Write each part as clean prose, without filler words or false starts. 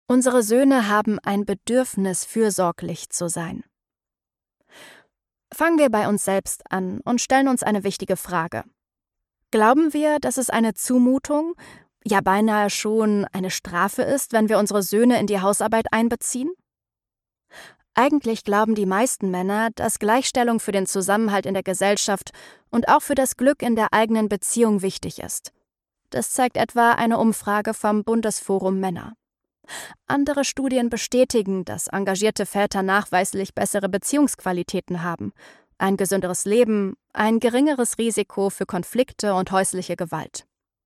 Unsere Söhne haben ein Bedürfnis, fürsorglich zu sein. Fangen wir bei uns selbst an und stellen uns eine wichtige Frage. Glauben wir, dass es eine Zumutung, ja beinahe schon eine Strafe ist, wenn wir unsere Söhne in die Hausarbeit einbeziehen? Eigentlich glauben die meisten Männer, dass Gleichstellung für den Zusammenhalt in der Gesellschaft und auch für das Glück in der eigenen Beziehung wichtig ist. Das zeigt etwa eine Umfrage vom Bundesforum Männer. Andere Studien bestätigen, dass engagierte Väter nachweislich bessere Beziehungsqualitäten haben, ein gesünderes Leben, ein geringeres Risiko für Konflikte und häusliche Gewalt.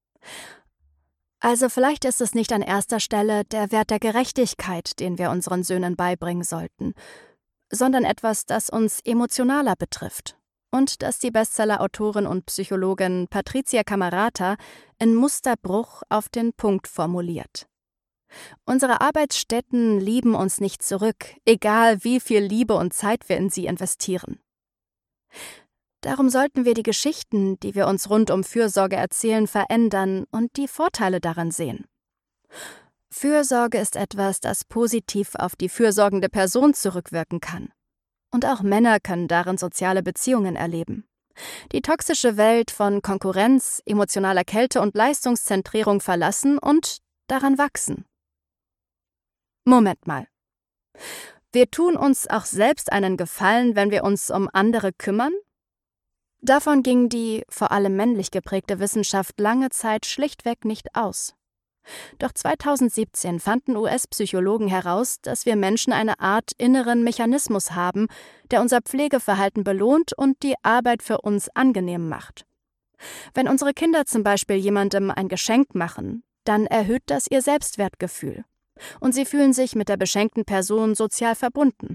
Also vielleicht ist es nicht an erster Stelle der Wert der Gerechtigkeit, den wir unseren Söhnen beibringen sollten, sondern etwas, das uns emotionaler betrifft und das die Bestseller-Autorin und Psychologin Patricia Camerata in Musterbruch auf den Punkt formuliert. Unsere Arbeitsstätten lieben uns nicht zurück, egal wie viel Liebe und Zeit wir in sie investieren. Darum sollten wir die Geschichten, die wir uns rund um Fürsorge erzählen, verändern und die Vorteile daran sehen. Fürsorge ist etwas, das positiv auf die fürsorgende Person zurückwirken kann. Und auch Männer können darin soziale Beziehungen erleben. Die toxische Welt von Konkurrenz, emotionaler Kälte und Leistungszentrierung verlassen und daran wachsen. Moment mal. Wir tun uns auch selbst einen Gefallen, wenn wir uns um andere kümmern? Davon ging die vor allem männlich geprägte Wissenschaft lange Zeit schlichtweg nicht aus. Doch 2017 fanden US-Psychologen heraus, dass wir Menschen eine Art inneren Mechanismus haben, der unser Pflegeverhalten belohnt und die Arbeit für uns angenehm macht. Wenn unsere Kinder zum Beispiel jemandem ein Geschenk machen, dann erhöht das ihr Selbstwertgefühl. Und sie fühlen sich mit der beschenkten Person sozial verbunden.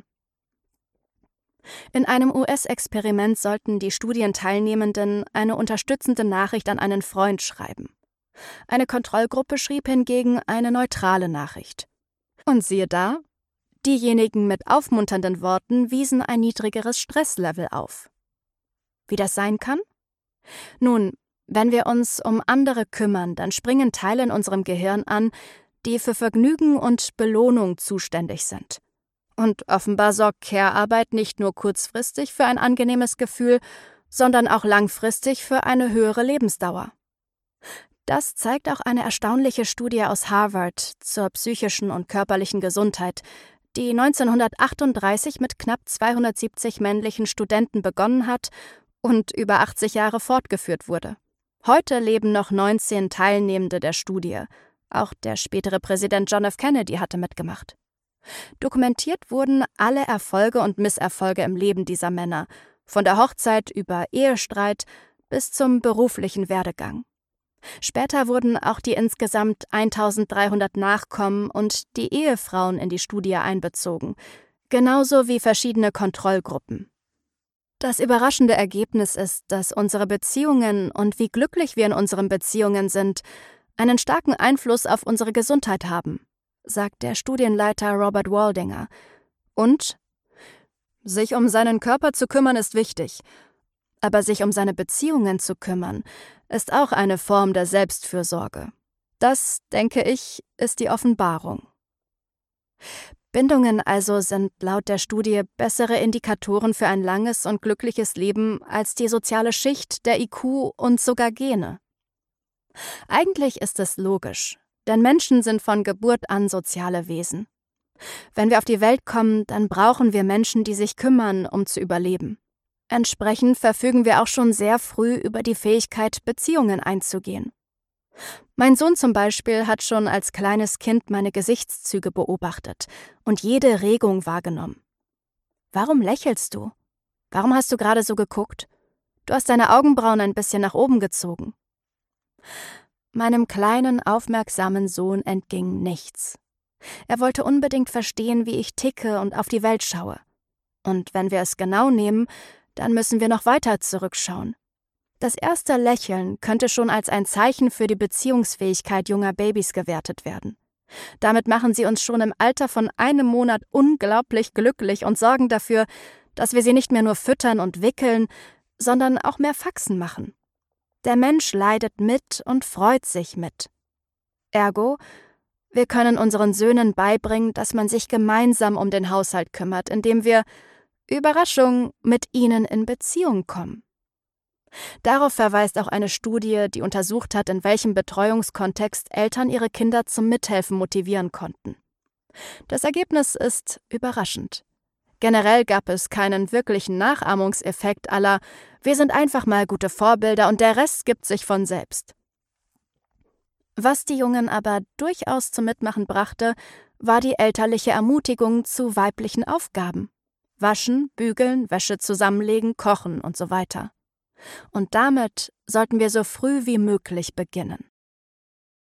In einem US-Experiment sollten die Studienteilnehmenden eine unterstützende Nachricht an einen Freund schreiben. Eine Kontrollgruppe schrieb hingegen eine neutrale Nachricht. Und siehe da, diejenigen mit aufmunternden Worten wiesen ein niedrigeres Stresslevel auf. Wie das sein kann? Nun, wenn wir uns um andere kümmern, dann springen Teile in unserem Gehirn an, die für Vergnügen und Belohnung zuständig sind. Und offenbar sorgt Care-Arbeit nicht nur kurzfristig für ein angenehmes Gefühl, sondern auch langfristig für eine höhere Lebensdauer. Das zeigt auch eine erstaunliche Studie aus Harvard zur psychischen und körperlichen Gesundheit, die 1938 mit knapp 270 männlichen Studenten begonnen hat und über 80 Jahre fortgeführt wurde. Heute leben noch 19 Teilnehmende der Studie. Auch der spätere Präsident John F. Kennedy hatte mitgemacht. Dokumentiert wurden alle Erfolge und Misserfolge im Leben dieser Männer, von der Hochzeit über Ehestreit bis zum beruflichen Werdegang. Später wurden auch die insgesamt 1300 Nachkommen und die Ehefrauen in die Studie einbezogen, genauso wie verschiedene Kontrollgruppen. Das überraschende Ergebnis ist, dass unsere Beziehungen und wie glücklich wir in unseren Beziehungen sind, einen starken Einfluss auf unsere Gesundheit haben, sagt der Studienleiter Robert Waldinger. Und sich um seinen Körper zu kümmern ist wichtig, aber sich um seine Beziehungen zu kümmern, ist auch eine Form der Selbstfürsorge. Das, denke ich, ist die Offenbarung. Bindungen also sind laut der Studie bessere Indikatoren für ein langes und glückliches Leben als die soziale Schicht, der IQ und sogar Gene. Eigentlich ist es logisch, denn Menschen sind von Geburt an soziale Wesen. Wenn wir auf die Welt kommen, dann brauchen wir Menschen, die sich kümmern, um zu überleben. Entsprechend verfügen wir auch schon sehr früh über die Fähigkeit, Beziehungen einzugehen. Mein Sohn zum Beispiel hat schon als kleines Kind meine Gesichtszüge beobachtet und jede Regung wahrgenommen. Warum lächelst du? Warum hast du gerade so geguckt? Du hast deine Augenbrauen ein bisschen nach oben gezogen. Meinem kleinen, aufmerksamen Sohn entging nichts. Er wollte unbedingt verstehen, wie ich ticke und auf die Welt schaue. Und wenn wir es genau nehmen, dann müssen wir noch weiter zurückschauen. Das erste Lächeln könnte schon als ein Zeichen für die Beziehungsfähigkeit junger Babys gewertet werden. Damit machen sie uns schon im Alter von 1 Monat unglaublich glücklich und sorgen dafür, dass wir sie nicht mehr nur füttern und wickeln, sondern auch mehr Faxen machen. Der Mensch leidet mit und freut sich mit. Ergo, Wir können unseren Söhnen beibringen, dass man sich gemeinsam um den Haushalt kümmert, indem wir, Überraschung, mit ihnen in Beziehung kommen. Darauf verweist auch eine Studie, die untersucht hat, in welchem Betreuungskontext Eltern ihre Kinder zum Mithelfen motivieren konnten. Das Ergebnis ist überraschend. Generell gab es keinen wirklichen Nachahmungseffekt à la „Wir sind einfach mal gute Vorbilder und der Rest gibt sich von selbst“. Was die Jungen aber durchaus zum Mitmachen brachte, war die elterliche Ermutigung zu weiblichen Aufgaben. Waschen, bügeln, Wäsche zusammenlegen, kochen und so weiter. Und damit sollten wir so früh wie möglich beginnen.